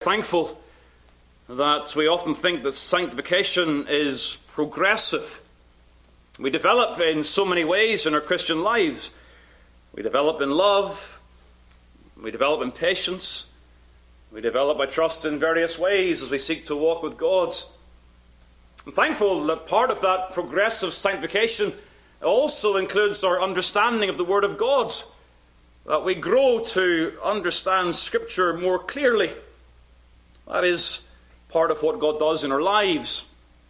Thankful that we often think that sanctification is progressive. We develop in so many ways in our Christian lives. We develop in love. We develop in patience. We develop by trust in various ways as we seek to walk with God. I'm thankful that part of that progressive sanctification also includes our understanding of the Word of God, that we grow to understand Scripture more clearly. That is part of what God does in our lives.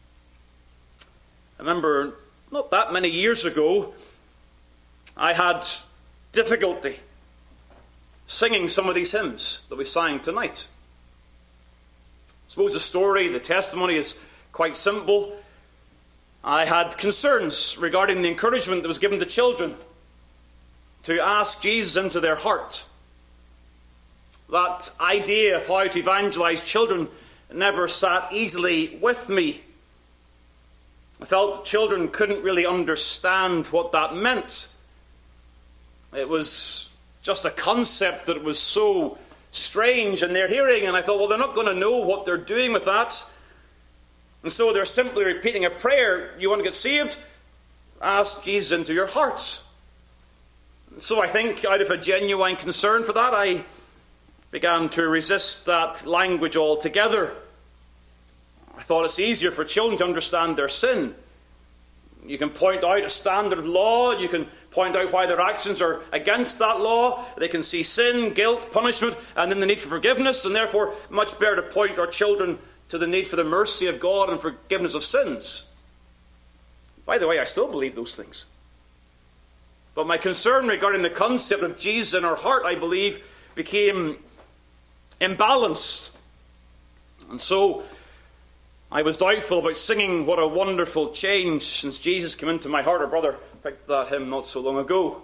I remember not that many years ago, I had difficulty singing some of these hymns that we sang tonight. I suppose the story, the testimony is quite simple. I had concerns regarding the encouragement that was given to children to ask Jesus into their heart. That idea of how to evangelize children never sat easily with me. I felt that children couldn't really understand what that meant. It was just a concept that was so strange in their hearing, and I thought, well, they're not going to know what they're doing with that. And so they're simply repeating a prayer. You want to get saved? Ask Jesus into your heart. So I think out of a genuine concern for that, I began to resist that language altogether. I thought it's easier for children to understand their sin. You can point out a standard of law. You can point out why their actions are against that law. They can see sin, guilt, punishment, and then the need for forgiveness. And therefore, much better to point our children to the need for the mercy of God and forgiveness of sins. By the way, I still believe those things. But my concern regarding the concept of Jesus in our heart, I believe, became imbalanced. And so I was doubtful about singing What a Wonderful Change Since Jesus Came Into My Heart. Our brother picked that hymn not so long ago.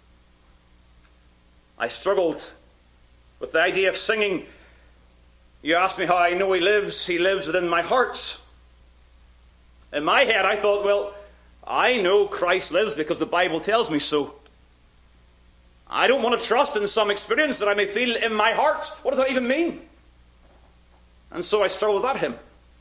I struggled with the idea of singing. You asked me how I know He lives within my heart. In my head I thought, well, I know Christ lives because the Bible tells me so. I don't want to trust in some experience that I may feel in my heart. What does that even mean? And so I struggle with that hymn.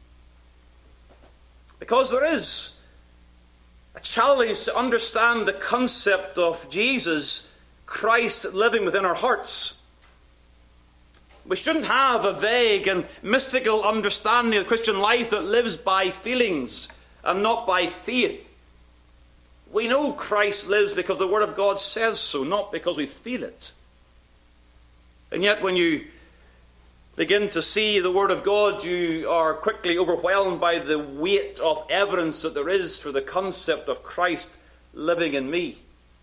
Because there is a challenge to understand the concept of Jesus, Christ living within our hearts. We shouldn't have a vague and mystical understanding of the Christian life that lives by feelings and not by faith. We know Christ lives because the Word of God says so, not because we feel it. And yet when you begin to see the Word of God, you are quickly overwhelmed by the weight of evidence that there is for the concept of Christ living in me.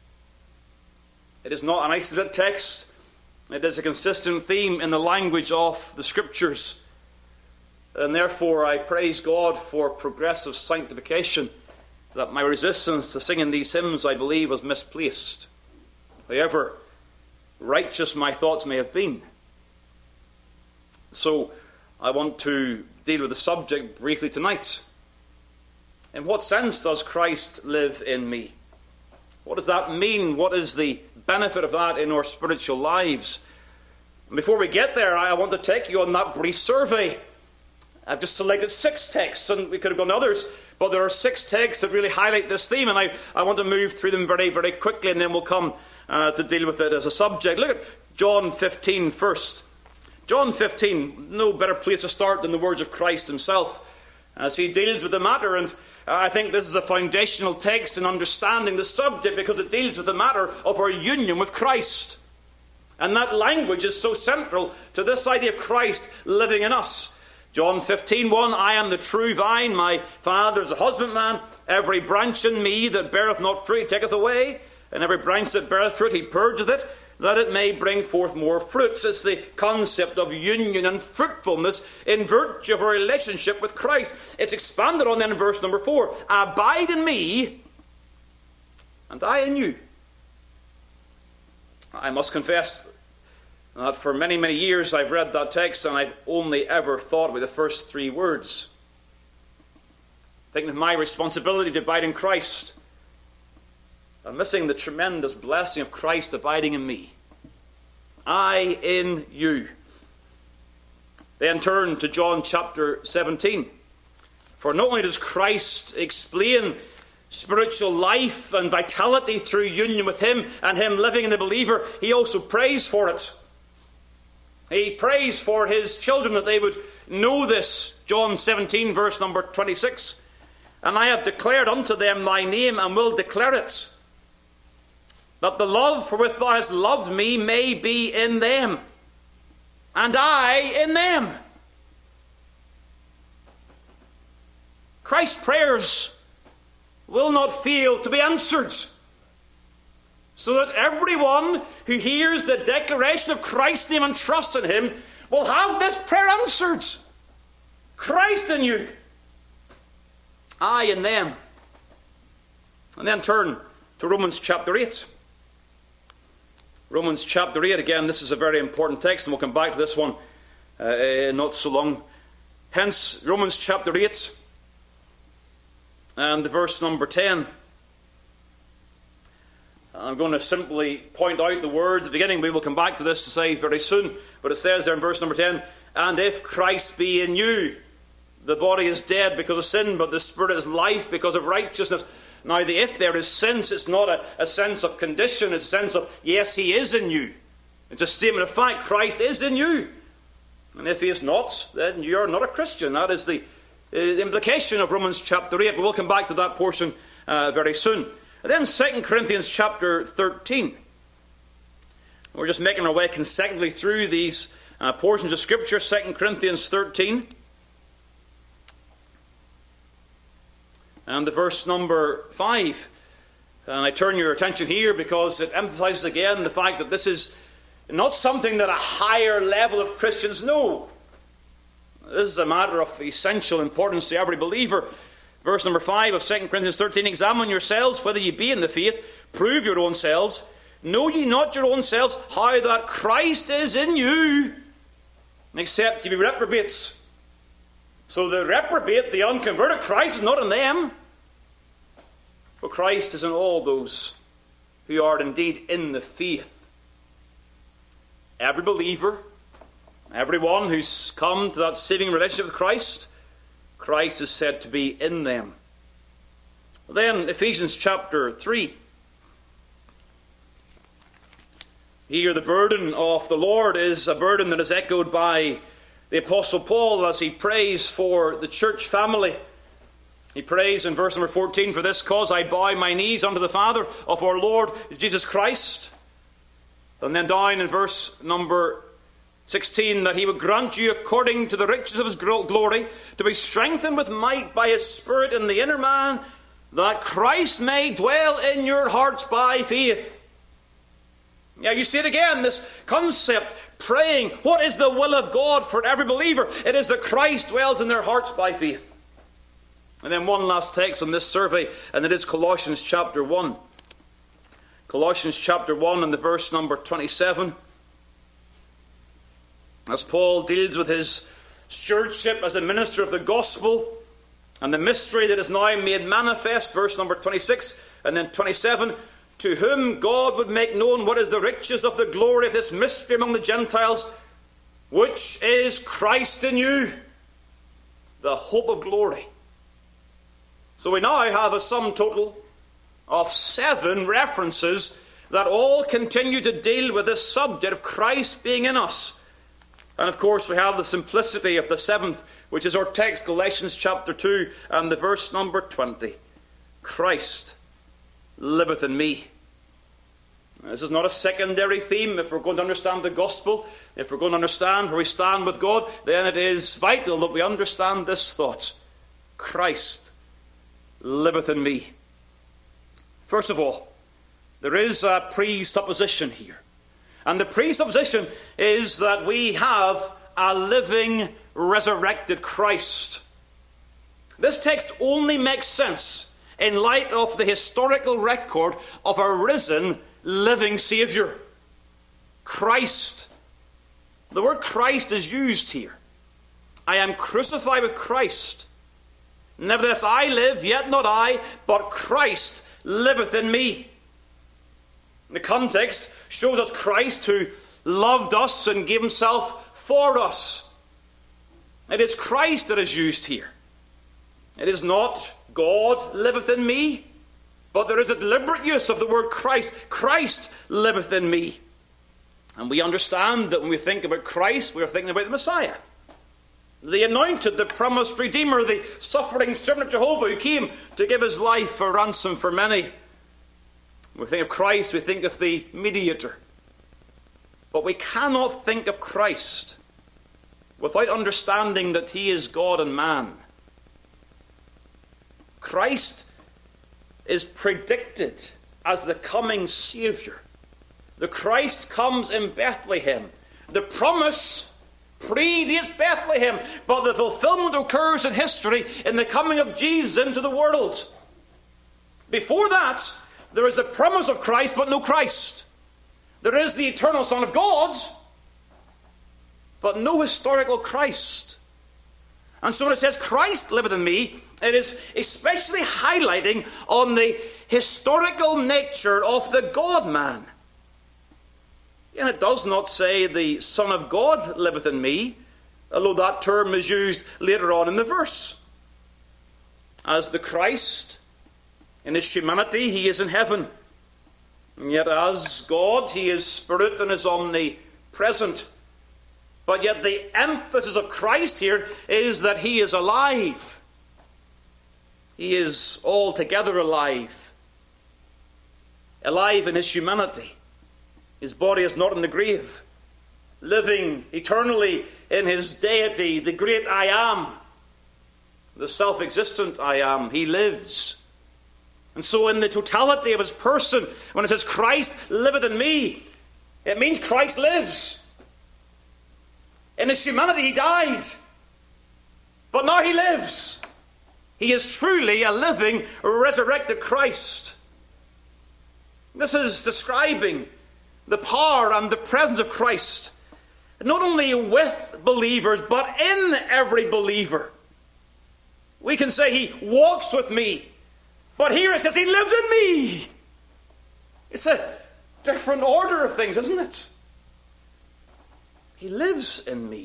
It is not an isolated text. It is a consistent theme in the language of the Scriptures. And therefore I praise God for progressive sanctification, that my resistance to singing these hymns, I believe, was misplaced, however righteous my thoughts may have been. So I want to deal with the subject briefly tonight. In what sense does Christ live in me? What does that mean? What is the benefit of that in our spiritual lives? And before we get there, I want to take you on that brief survey. I've just selected 6 texts, and we could have gone to others, but there are 6 texts that really highlight this theme, and I want to move through them very, very quickly, and then we'll come to deal with it as a subject. Look at John 15 first. John 15, no better place to start than the words of Christ himself as he deals with the matter, and I think this is a foundational text in understanding the subject because it deals with the matter of our union with Christ. And that language is so central to this idea of Christ living in us. John 15:1, I am the true vine, my Father is the husbandman. Every branch in me that beareth not fruit he taketh away, and every branch that beareth fruit he purgeth it, that it may bring forth more fruits. It's the concept of union and fruitfulness in virtue of our relationship with Christ. It's expanded on then in verse number 4. Abide in me, and I in you. I must confess that for many, many years I've read that text and I've only ever thought about the first 3 words. Thinking of my responsibility to abide in Christ. I'm missing the tremendous blessing of Christ abiding in me. I in you. Then turn to John chapter 17. For not only does Christ explain spiritual life and vitality through union with him and him living in the believer, he also prays for it. He prays for his children that they would know this. John 17 verse number 26. And I have declared unto them thy name, and will declare it, that the love wherewith thou hast loved me may be in them, and I in them. Christ's prayers will not fail to be answered, so that everyone who hears the declaration of Christ's name and trusts in him will have this prayer answered. Christ in you, I in them. And then turn to Romans chapter 8. Romans chapter 8, again, this is a very important text, and we'll come back to this one not so long. Hence, Romans chapter 8, and the verse number 10. I'm going to simply point out the words at the beginning. We will come back to this to say very soon. But it says there in verse number 10, and if Christ be in you, the body is dead because of sin, but the spirit is life because of righteousness. Now, the if there is sense, it's not a sense of condition. It's a sense of, yes, he is in you. It's a statement of fact. Christ is in you. And if he is not, then you are not a Christian. That is the implication of Romans chapter 8. But we'll come back to that portion very soon. And then 2 Corinthians chapter 13. We're just making our way consecutively through these portions of Scripture. 2 Corinthians 13. And the verse number 5. And I turn your attention here because it emphasizes again the fact that this is not something that a higher level of Christians know. This is a matter of essential importance to every believer. Verse number 5 of 2 Corinthians 13. Examine yourselves whether ye be in the faith. Prove your own selves. Know ye not your own selves how that Christ is in you, except ye be reprobates. So the reprobate, the unconverted, Christ is not in them. But Christ is in all those who are indeed in the faith. Every believer, everyone who's come to that saving relationship with Christ, Christ is said to be in them. Then Ephesians chapter 3. Here the burden of the Lord is a burden that is echoed by the Apostle Paul as he prays for the church family. He prays in verse number 14, for this cause I bow my knees unto the Father of our Lord Jesus Christ. And then down in verse number 16, that he would grant you according to the riches of his glory to be strengthened with might by his Spirit in the inner man, that Christ may dwell in your hearts by faith. Yeah, you see it again, this concept, praying, what is the will of God for every believer? It is that Christ dwells in their hearts by faith. And then one last text on this survey, and it is Colossians chapter 1. Colossians chapter 1 and the verse number 27. As Paul deals with his stewardship as a minister of the gospel and the mystery that is now made manifest, verse number 26 and then 27, to whom God would make known what is the riches of the glory of this mystery among the Gentiles, which is Christ in you, the hope of glory. So we now have a sum total of 7 references that all continue to deal with this subject of Christ being in us. And of course we have the simplicity of the 7th, which is our text, Galatians chapter 2 and the verse number 20. Christ liveth in me. This is not a secondary theme. If we're going to understand the gospel, if we're going to understand where we stand with God, then it is vital that we understand this thought. Christ liveth in me. First of all, there is a presupposition here. And the presupposition is that we have a living, resurrected Christ. This text only makes sense in light of the historical record of a risen, living Saviour. Christ. The word Christ is used here. I am crucified with Christ. Nevertheless I live, yet not I, but Christ liveth in me. The context shows us Christ who loved us and gave himself for us. It is Christ that is used here. It is not God liveth in me, but there is a deliberate use of the word Christ. Christ liveth in me. And we understand that when we think about Christ, we are thinking about the Messiah, the anointed, the promised Redeemer, the suffering servant of Jehovah who came to give his life a ransom for many. When we think of Christ, we think of the mediator. But we cannot think of Christ without understanding that he is God and man. Christ is predicted as the coming Saviour. The Christ comes in Bethlehem. The promise predates Bethlehem, but the fulfillment occurs in history in the coming of Jesus into the world. Before that, there is a promise of Christ, but no Christ. There is the eternal Son of God, but no historical Christ. And so when it says Christ liveth in me, it is especially highlighting on the historical nature of the God-man. And it does not say the Son of God liveth in me, although that term is used later on in the verse. As the Christ, in his humanity, he is in heaven. And yet as God, he is spirit and is omnipresent. But yet the emphasis of Christ here is that he is alive. He is altogether alive. Alive in his humanity. His body is not in the grave. Living eternally in his deity, the great I am. The self-existent I am. He lives. And so in the totality of his person, when it says Christ liveth in me, it means Christ lives. In his humanity he died, but now he lives. He is truly a living, resurrected Christ. This is describing the power and the presence of Christ, not only with believers, but in every believer. We can say he walks with me, but here it says he lives in me. It's a different order of things, isn't it? He lives in me.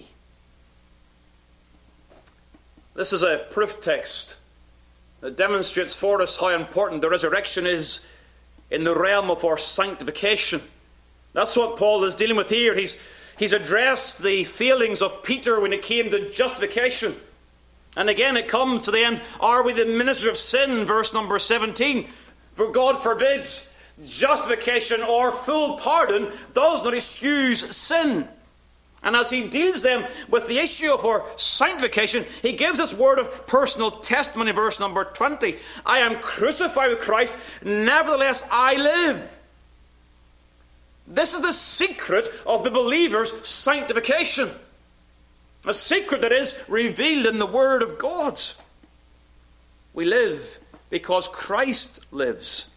This is a proof text that demonstrates for us how important the resurrection is in the realm of our sanctification. That's what Paul is dealing with here. He's addressed the failings of Peter when it came to justification. And again it comes to the end, are we the ministers of sin? Verse number 17. For God forbids. Justification or full pardon does not excuse sin. And as he deals them with the issue of our sanctification, he gives this word of personal testimony, verse number 20. I am crucified with Christ, nevertheless I live. This is the secret of the believer's sanctification. A secret that is revealed in the Word of God. We live because Christ lives.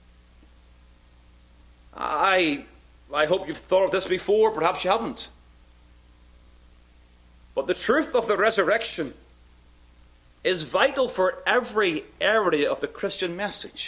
I hope you've thought of this before, perhaps you haven't. But the truth of the resurrection is vital for every area of the Christian message.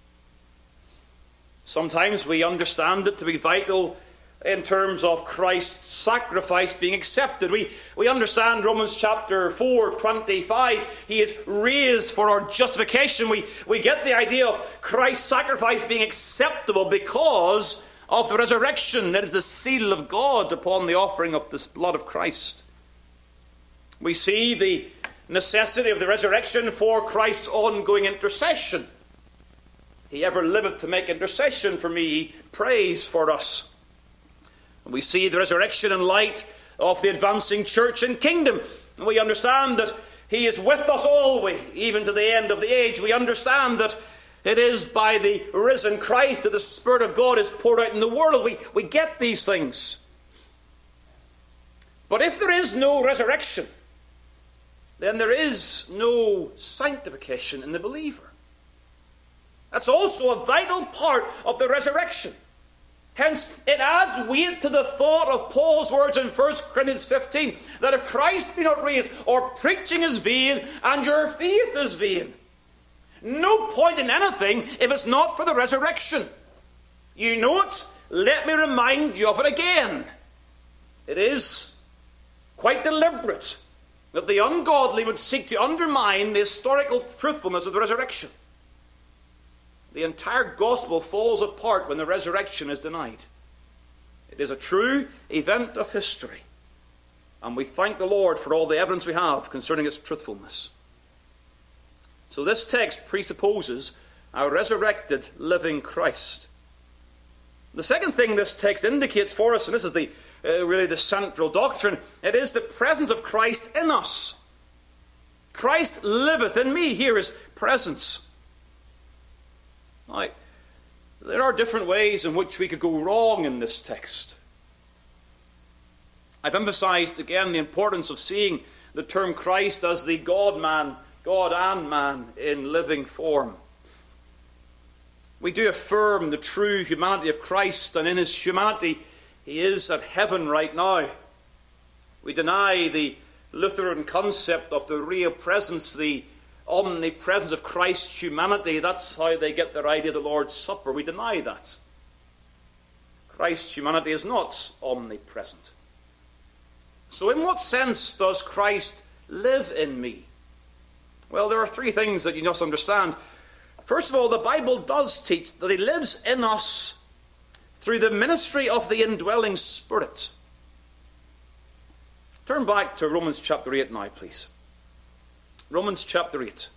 Sometimes we understand it to be vital in terms of Christ's sacrifice being accepted. We understand Romans chapter 4:25. He is raised for our justification. We get the idea of Christ's sacrifice being acceptable because of the resurrection. That is the seal of God upon the offering of the blood of Christ. We see the necessity of the resurrection for Christ's ongoing intercession. He ever liveth to make intercession for me. He prays for us. And we see the resurrection in light of the advancing church and kingdom. And we understand that he is with us always, even to the end of the age. We understand that it is by the risen Christ that the Spirit of God is poured out in the world. We get these things. But if there is no resurrection, then there is no sanctification in the believer. That's also a vital part of the resurrection. Hence, it adds weight to the thought of Paul's words in 1 Corinthians 15, that if Christ be not raised, our preaching is vain, and your faith is vain. No point in anything if it's not for the resurrection. You know it, let me remind you of it again. It is quite deliberate. that the ungodly would seek to undermine the historical truthfulness of the resurrection. The entire gospel falls apart when the resurrection is denied. It is a true event of history, and we thank the Lord for all the evidence we have concerning its truthfulness. So this text presupposes a resurrected, living Christ. The second thing this text indicates for us, and this is really the central doctrine, it is the presence of Christ in us. Christ liveth in me. Here is presence. Now, there are different ways in which we could go wrong in this text. I've emphasized again the importance of seeing the term Christ as the God-man, God and man in living form. We do affirm the true humanity of Christ, and in his humanity he is at heaven right now. We deny the Lutheran concept of the real presence, the omnipresence of Christ's humanity. That's how they get their idea of the Lord's Supper. We deny that. Christ's humanity is not omnipresent. So in what sense does Christ live in me? Well, there are three things that you must understand. First of all, the Bible does teach that he lives in us through the ministry of the indwelling Spirit. Turn back to Romans chapter 8 now, please. Romans chapter 8.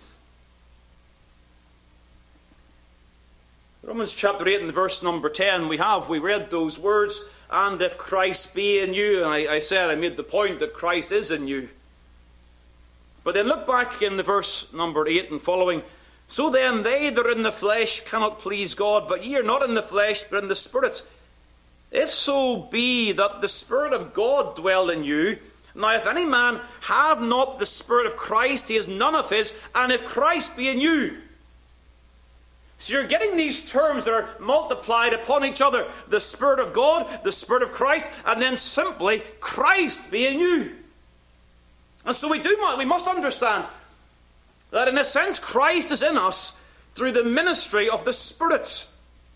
Romans chapter 8 and verse number 10, we read those words, and if Christ be in you, and I made the point that Christ is in you. But then look back in the verse number 8 and following. So then they that are in the flesh cannot please God, but ye are not in the flesh, but in the Spirit. If so be that the Spirit of God dwell in you. Now if any man have not the Spirit of Christ, he is none of his, and if Christ be in you. So you're getting these terms that are multiplied upon each other. The Spirit of God, the Spirit of Christ, and then simply Christ be in you. And so we must understand that in a sense Christ is in us through the ministry of the Spirit.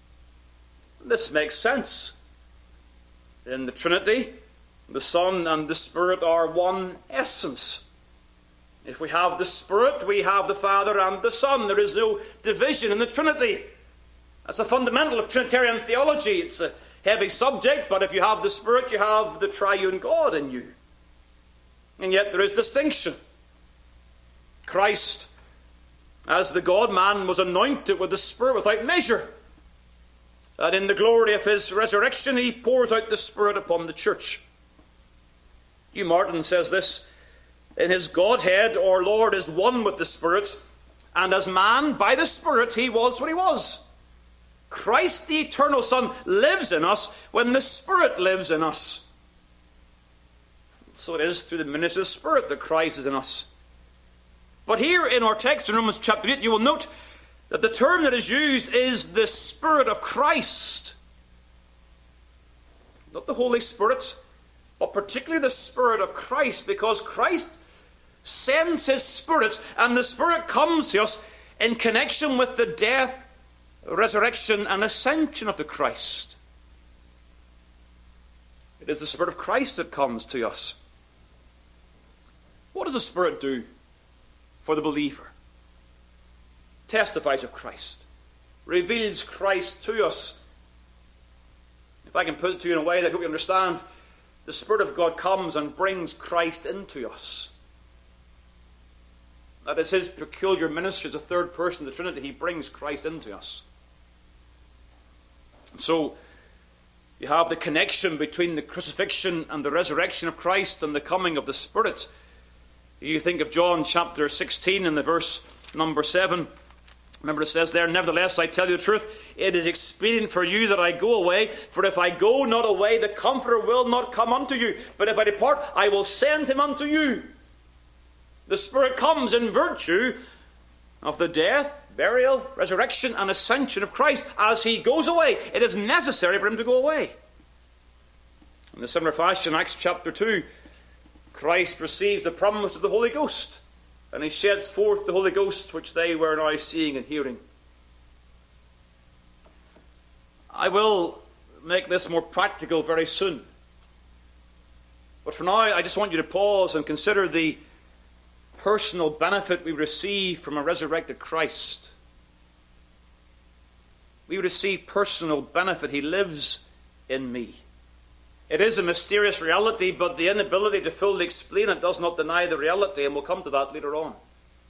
This makes sense. In the Trinity, the Son and the Spirit are one essence. If we have the Spirit, we have the Father and the Son. There is no division in the Trinity. That's a fundamental of Trinitarian theology. It's a heavy subject, but if you have the Spirit, you have the triune God in you. And yet there is distinction. Christ, as the God-man, was anointed with the Spirit without measure. And in the glory of his resurrection, he pours out the Spirit upon the church. Hugh Martin says this, in his Godhead, our Lord is one with the Spirit, and as man, by the Spirit, he was what he was. Christ, the eternal Son, lives in us when the Spirit lives in us. So it is through the ministry of the Spirit that Christ is in us. But here in our text in Romans chapter 8, you will note that the term that is used is the Spirit of Christ. Not the Holy Spirit, but particularly the Spirit of Christ, because Christ sends his Spirit, and the Spirit comes to us in connection with the death, resurrection, and ascension of the Christ. It is the Spirit of Christ that comes to us. What does the Spirit do for the believer? Testifies of Christ, reveals Christ to us. If I can put it to you in a way that I hope you understand, the Spirit of God comes and brings Christ into us. That is his peculiar ministry as a third person of the Trinity. He brings Christ into us. And so you have the connection between the crucifixion and the resurrection of Christ and the coming of the Spirit. You think of John chapter 16 and the verse number 7. Remember it says there, nevertheless, I tell you the truth, it is expedient for you that I go away, for if I go not away, the Comforter will not come unto you. But if I depart, I will send him unto you. The Spirit comes in virtue of the death, burial, resurrection, and ascension of Christ. As he goes away, it is necessary for him to go away. In the similar fashion, Acts chapter 2, Christ receives the promise of the Holy Ghost, and he sheds forth the Holy Ghost, which they were now seeing and hearing. I will make this more practical very soon. But for now, I just want you to pause and consider the personal benefit we receive from a resurrected Christ. We receive personal benefit. He lives in me. It is a mysterious reality, but the inability to fully explain it does not deny the reality, and we'll come to that later on.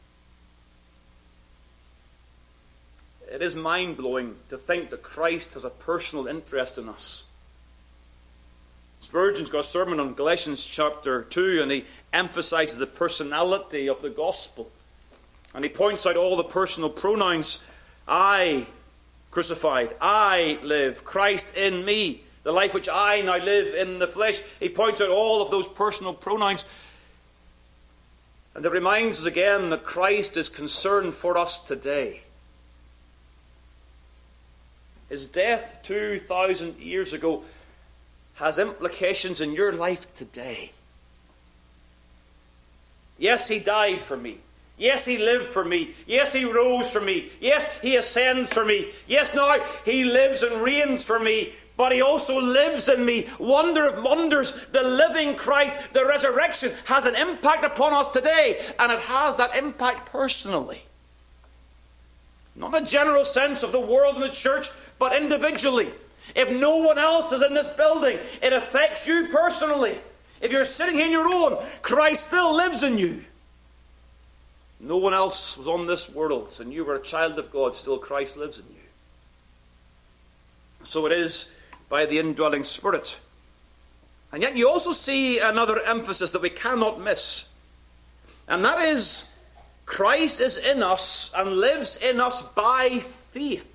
It is mind-blowing to think that Christ has a personal interest in us. Spurgeon's got a sermon on Galatians chapter 2, and he emphasizes the personality of the gospel. And he points out all the personal pronouns. I crucified, I live, Christ in me, the life which I now live in the flesh. He points out all of those personal pronouns. And it reminds us again that Christ is concerned for us today. His death 2,000 years ago has implications in your life today. Yes, he died for me. Yes, he lived for me. Yes, he rose for me. Yes, he ascends for me. Yes, now he lives and reigns for me. But he also lives in me. Wonder of wonders, the living Christ, the resurrection, has an impact upon us today. And it has that impact personally. Not a general sense of the world and the church, but individually. If no one else is in this building, it affects you personally. If you're sitting here on your own, Christ still lives in you. No one else was on this world, and you were a child of God, still Christ lives in you. So it is by the indwelling Spirit. And yet you also see another emphasis that we cannot miss. And that is, Christ is in us and lives in us by faith.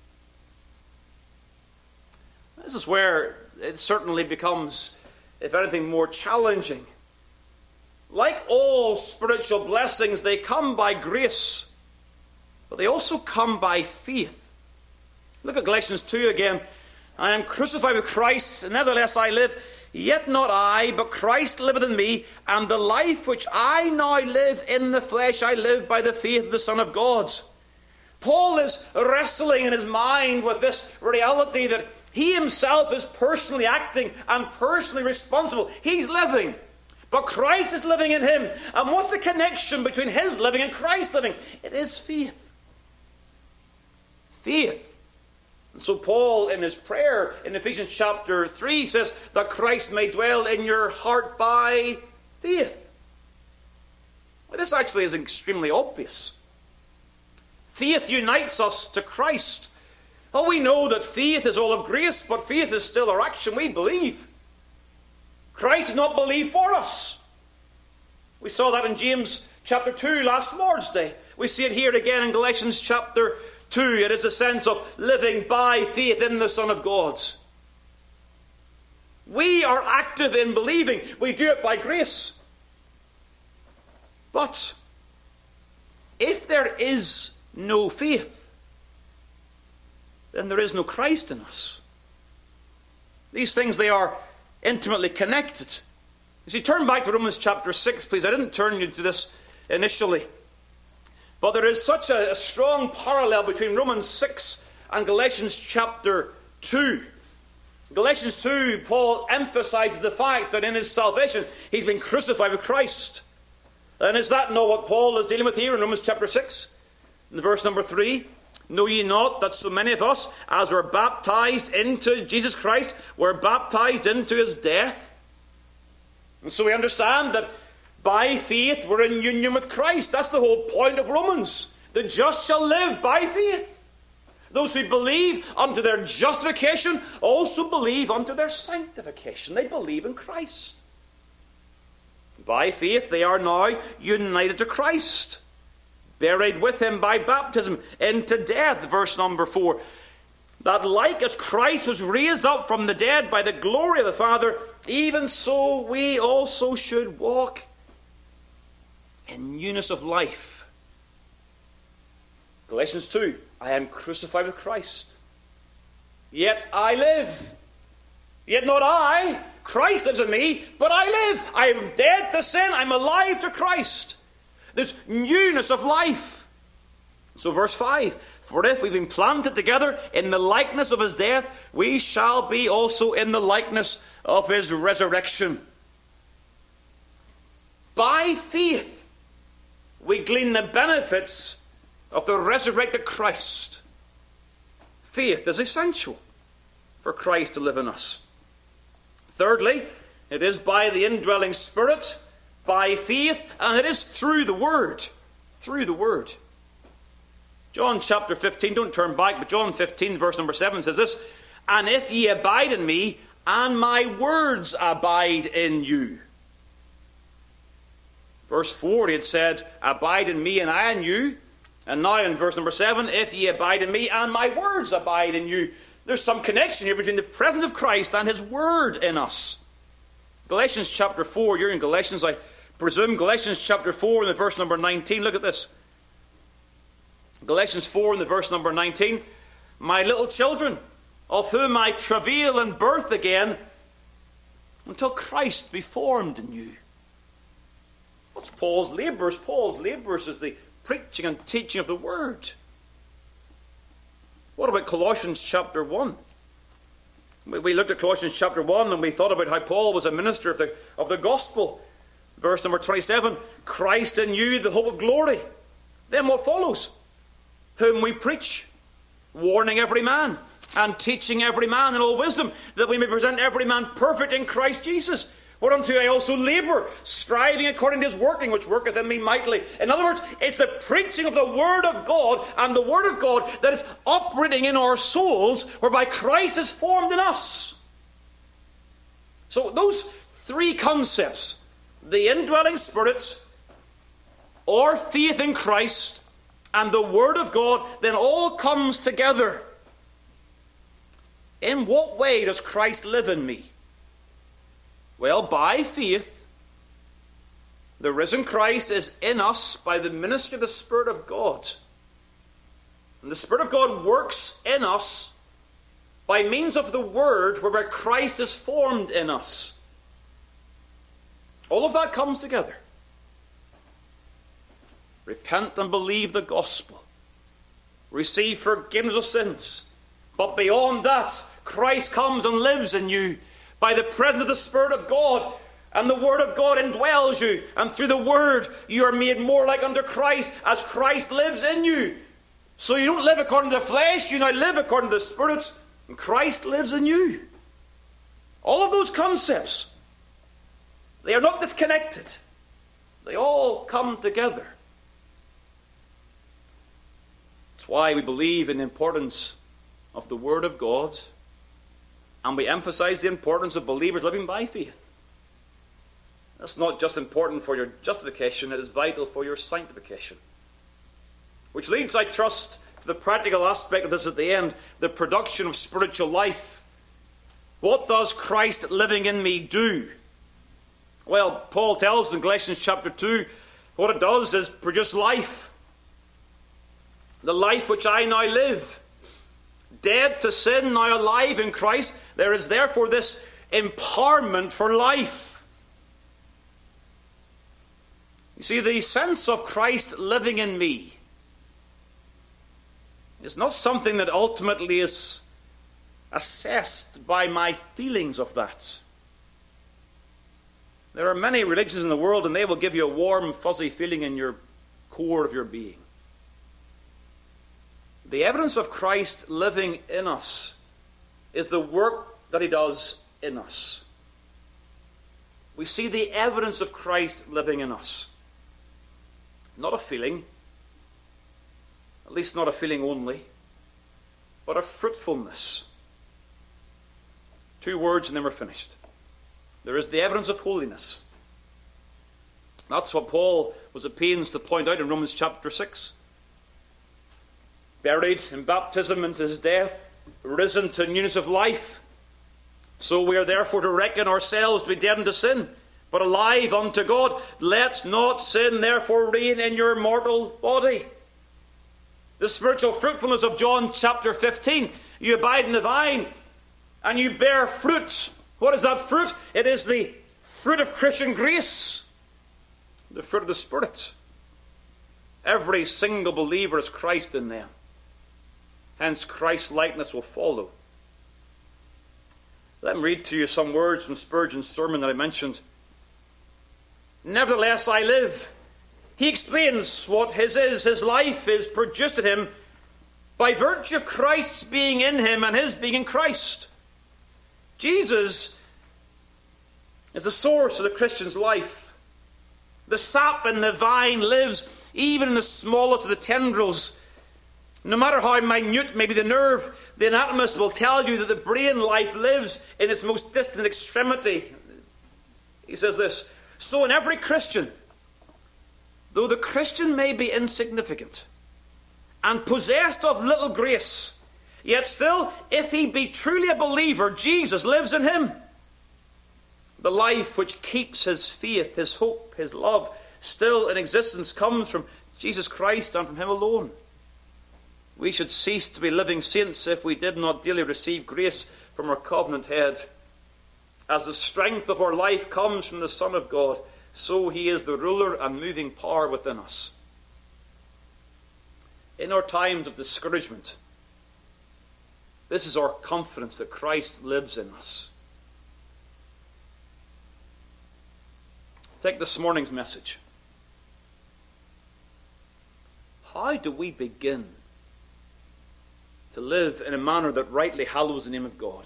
This is where it certainly becomes, if anything, more challenging. Like all spiritual blessings, they come by grace, but they also come by faith. Look at Galatians 2 again. I am crucified with Christ, and nevertheless I live, yet not I, but Christ liveth in me, and the life which I now live in the flesh, I live by the faith of the Son of God. Paul is wrestling in his mind with this reality that he himself is personally acting and personally responsible. He's living, but Christ is living in him. And what's the connection between his living and Christ's living? It is faith. Faith. And so Paul, in his prayer in Ephesians chapter 3, says that Christ may dwell in your heart by faith. Well, this actually is extremely obvious. Faith unites us to Christ. Oh, we know that faith is all of grace, but faith is still our action. We believe. Christ did not believe for us. We saw that in James chapter 2 last Lord's Day. We see it here again in Galatians chapter 2. It is a sense of living by faith in the Son of God. We are active in believing. We do it by grace. But if there is no faith, then there is no Christ in us. These things, they are intimately connected. You see, turn back to Romans chapter 6, please. I didn't turn you to this initially. But there is such a strong parallel between Romans 6 and Galatians chapter 2. Galatians 2, Paul emphasizes the fact that in his salvation, he's been crucified with Christ. And is that not what Paul is dealing with here in Romans chapter 6? In verse number 3, know ye not that so many of us, as were baptized into Jesus Christ, were baptized into his death? And so we understand that by faith we're in union with Christ. That's the whole point of Romans. The just shall live by faith. Those who believe unto their justification also believe unto their sanctification. They believe in Christ. By faith they are now united to Christ, buried with him by baptism into death. Verse number 4. That like as Christ was raised up from the dead by the glory of the Father, even so we also should walk in newness of life. Galatians 2. I am crucified with Christ. Yet I live. Yet not I. Christ lives in me, but I live. I am dead to sin. I'm alive to Christ. There's newness of life. So verse 5. For if we've been planted together in the likeness of his death, we shall be also in the likeness of his resurrection. By faith, we glean the benefits of the resurrected Christ. Faith is essential for Christ to live in us. Thirdly, it is by the indwelling Spirit, by faith, and it is through the Word. Through the Word. John chapter 15, don't turn back, but John 15, verse number 7 says this, "And if ye abide in me, and my words abide in you." Verse 4, he had said, "Abide in me, and I in you." And now in verse number 7, "If ye abide in me, and my words abide in you." There's some connection here between the presence of Christ and his word in us. Galatians chapter 4, you're in Galatians, I presume. Galatians chapter 4 in the verse number 19, look at this. Galatians 4 in the verse number 19, "My little children, of whom I travail in birth again, until Christ be formed in you." What's Paul's labours? Paul's labours is the preaching and teaching of the word. What about Colossians chapter 1? We looked at Colossians chapter 1 and we thought about how Paul was a minister of the gospel. Verse number 27, "Christ in you, the hope of glory." Then what follows? "Whom we preach, warning every man, and teaching every man in all wisdom, that we may present every man perfect in Christ Jesus. Whereunto I also labour, striving according to his working, which worketh in me mightily." In other words, it's the preaching of the Word of God and the Word of God that is operating in our souls, whereby Christ is formed in us. So those three concepts, the indwelling Spirit, or faith in Christ, and the Word of God, then all comes together. In what way does Christ live in me? Well, by faith, the risen Christ is in us by the ministry of the Spirit of God. And the Spirit of God works in us by means of the Word, whereby Christ is formed in us. All of that comes together. Repent and believe the gospel. Receive forgiveness of sins. But beyond that, Christ comes and lives in you by the presence of the Spirit of God, and the Word of God indwells you, and through the Word you are made more like unto Christ as Christ lives in you. So you don't live according to the flesh, you now live according to the Spirit, and Christ lives in you. All of those concepts, they are not disconnected. They all come together. That's why we believe in the importance of the Word of God, and we emphasize the importance of believers living by faith. That's not just important for your justification, it is vital for your sanctification. Which leads, I trust, to the practical aspect of this at the end, the production of spiritual life. What does Christ living in me do? Well, Paul tells us in Galatians chapter 2, what it does is produce life. The life which I now live. Dead to sin, now alive in Christ. There is therefore this empowerment for life. You see, the sense of Christ living in me is not something that ultimately is assessed by my feelings of that. There are many religions in the world, and they will give you a warm, fuzzy feeling in your core of your being. The evidence of Christ living in us is the work that he does in us. We see the evidence of Christ living in us. Not a feeling, at least not a feeling only, but a fruitfulness. 2 words and then we're finished. There is the evidence of holiness. That's what Paul was at pains to point out in Romans chapter 6. Buried in baptism into his death, risen to newness of life. So we are therefore to reckon ourselves to be dead unto sin, but alive unto God. Let not sin therefore reign in your mortal body. The spiritual fruitfulness of John chapter 15. You abide in the vine, and you bear fruit. What is that fruit? It is the fruit of Christian grace. The fruit of the Spirit. Every single believer is Christ in them. Hence, Christ's likeness will follow. Let me read to you some words from Spurgeon's sermon that I mentioned. Nevertheless I live. He explains what his is. His life is produced in him by virtue of Christ's being in him and his being in Christ. Jesus is the source of the Christian's life. The sap in the vine lives even in the smallest of the tendrils. No matter how minute may be the nerve, the anatomist will tell you that the brain life lives in its most distant extremity. He says this, so in every Christian, though the Christian may be insignificant and possessed of little grace, yet still, if he be truly a believer, Jesus lives in him. The life which keeps his faith, his hope, his love still in existence comes from Jesus Christ and from him alone. We should cease to be living saints if we did not daily receive grace from our covenant head. As the strength of our life comes from the Son of God, so he is the ruler and moving power within us. In our times of discouragement, this is our confidence that Christ lives in us. Take this morning's message. How do we begin to live in a manner that rightly hallows the name of God?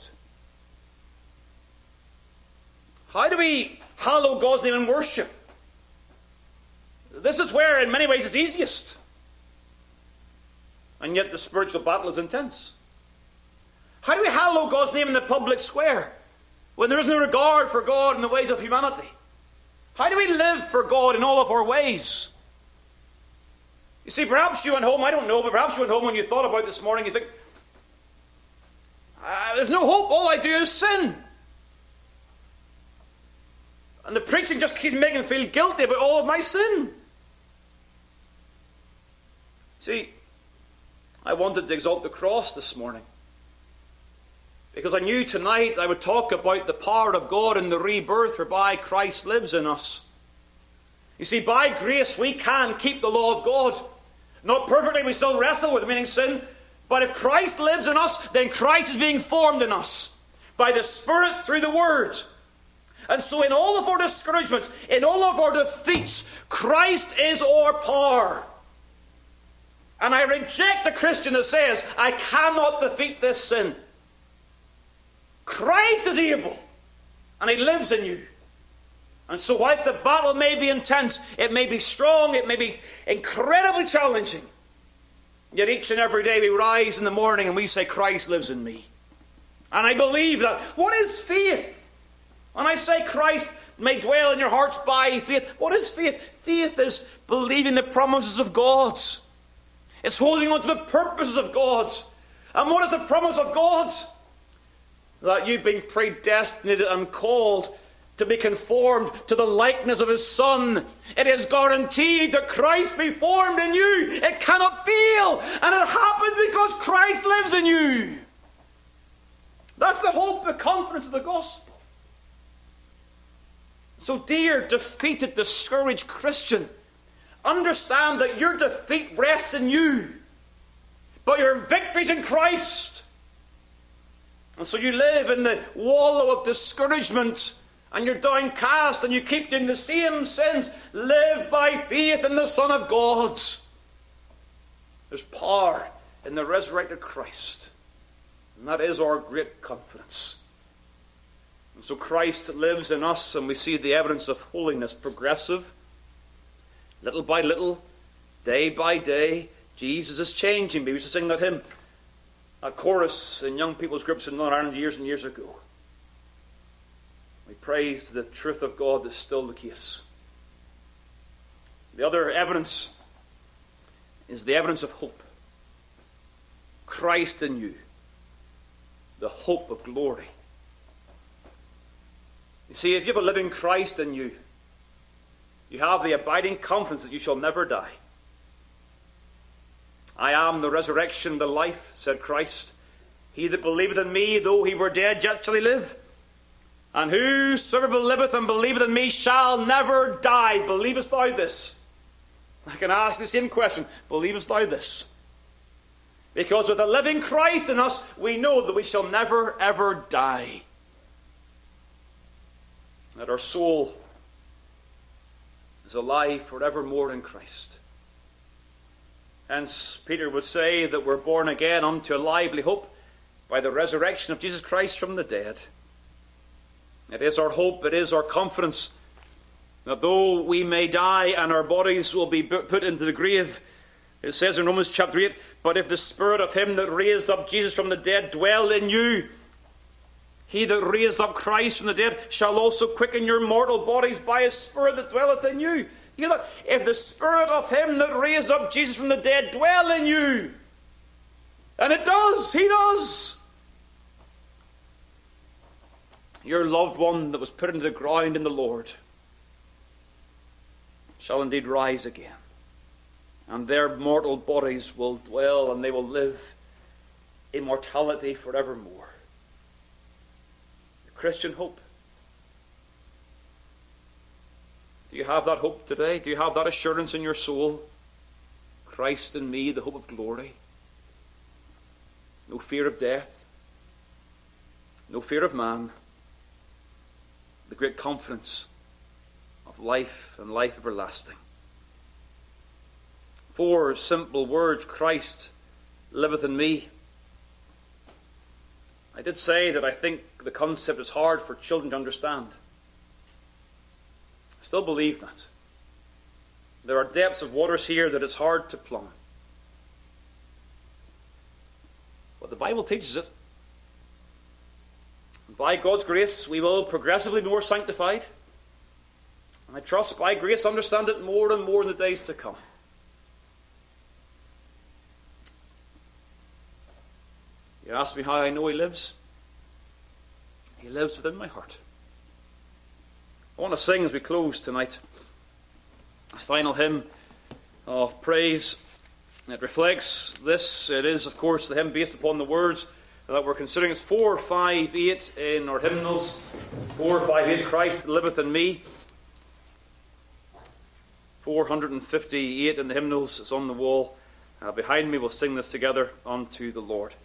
How do we hallow God's name in worship? This is where, in many ways, it's easiest. And yet the spiritual battle is intense. How do we hallow God's name in the public square when there is no regard for God in the ways of humanity? How do we live for God in all of our ways? You see, perhaps you went home, I don't know, but perhaps you went home when you thought about this morning, you think, there's no hope, all I do is sin. And the preaching just keeps making me feel guilty about all of my sin. See, I wanted to exalt the cross this morning, because I knew tonight I would talk about the power of God in the rebirth whereby Christ lives in us. You see, by grace we can keep the law of God. Not perfectly, we still wrestle with meaning sin. But if Christ lives in us, then Christ is being formed in us by the Spirit through the Word. And so in all of our discouragements, in all of our defeats, Christ is our power. And I reject the Christian that says, I cannot defeat this sin. Christ is able, and he lives in you. And so whilst the battle may be intense, it may be strong, it may be incredibly challenging, yet each and every day we rise in the morning and we say, Christ lives in me. And I believe that. What is faith? When I say Christ may dwell in your hearts by faith, what is faith? Faith is believing the promises of God. It's holding on to the purposes of God. And what is the promise of God? That you've been predestinated and called to be conformed to the likeness of his Son. It is guaranteed that Christ be formed in you. It cannot fail. And it happens because Christ lives in you. That's the hope, the confidence of the gospel. So dear, defeated, discouraged Christian, understand that your defeat rests in you, but your victory's in Christ. And so you live in the wallow of discouragement, and you're downcast, and you keep doing the same sins. Live by faith in the Son of God. There's power in the resurrected Christ, and that is our great confidence. And so Christ lives in us, and we see the evidence of holiness progressive. Little by little, day by day, Jesus is changing me. We used to sing that hymn, a chorus in young people's groups in Northern Ireland years and years ago. We praise the truth of God that's still the case. The other evidence is the evidence of hope. Christ in you, the hope of glory. You see, if you have a living Christ in you, you have the abiding confidence that you shall never die. I am the resurrection and the life, said Christ. He that believeth in me, though he were dead, yet shall he live. And whosoever believeth and believeth in me shall never die. Believest thou this? I can ask the same question. Believest thou this? Because with a living Christ in us, we know that we shall never, ever die. That our soul is alive forevermore in Christ. Hence, Peter would say that we're born again unto a lively hope by the resurrection of Jesus Christ from the dead. It is our hope, it is our confidence, that though we may die and our bodies will be put into the grave, it says in Romans chapter 8, but if the Spirit of him that raised up Jesus from the dead dwell in you, he that raised up Christ from the dead shall also quicken your mortal bodies by his Spirit that dwelleth in you. You know, if the Spirit of him that raised up Jesus from the dead dwell in you, and it does, he does, your loved one that was put into the ground in the Lord shall indeed rise again, and their mortal bodies will dwell and they will live immortality forevermore. The Christian hope. Do you have that hope today? Do you have that assurance in your soul? Christ in me, the hope of glory. No fear of death. No fear of man. The great confidence of life and life everlasting. 4 simple words. Christ liveth in me. I did say that I think the concept is hard for children to understand. I still believe that. There are depths of waters here that it's hard to plumb. But the Bible teaches it. By God's grace, we will progressively be more sanctified. And I trust by grace understand it more and more in the days to come. You ask me how I know he lives? He lives within my heart. I want to sing as we close tonight a final hymn of praise. It reflects this. It is, of course, the hymn based upon the words that we're considering. It's 458 in our hymnals. 458, Christ liveth in me. 458 in the hymnals. It's on the wall behind me. We'll sing this together unto the Lord.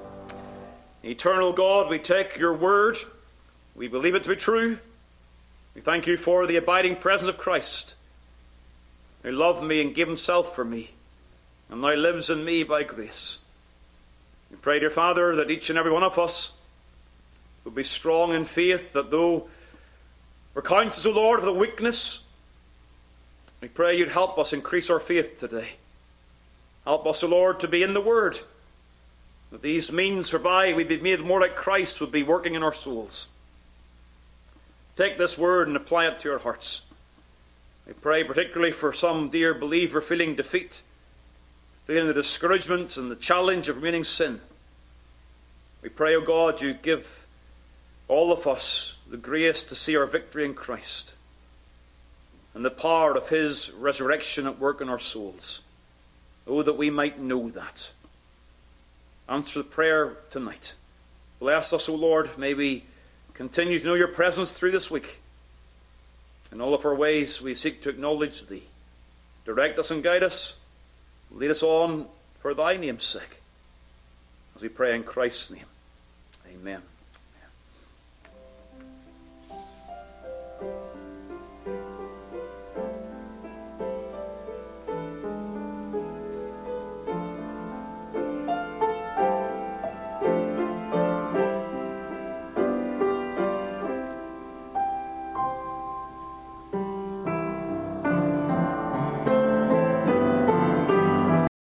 Eternal God, we take your word. We believe it to be true. We thank you for the abiding presence of Christ, who loved me and gave himself for me, and now lives in me by grace. We pray, dear Father, that each and every one of us will be strong in faith, that though we're conscious, O Lord, of the weakness, we pray you'd help us increase our faith today. Help us, O Lord, to be in the Word, that these means whereby we'd be made more like Christ would be working in our souls. Take this word and apply it to our hearts. We pray particularly for some dear believer feeling defeat, feeling the discouragement and the challenge of remaining sin. We pray, O God, you give all of us the grace to see our victory in Christ and the power of his resurrection at work in our souls. Oh, that we might know that. Answer the prayer tonight. Bless us, O Lord. May we continue to know your presence through this week. In all of our ways, we seek to acknowledge thee. Direct us and guide us. Lead us on for thy name's sake. As we pray in Christ's name. Amen.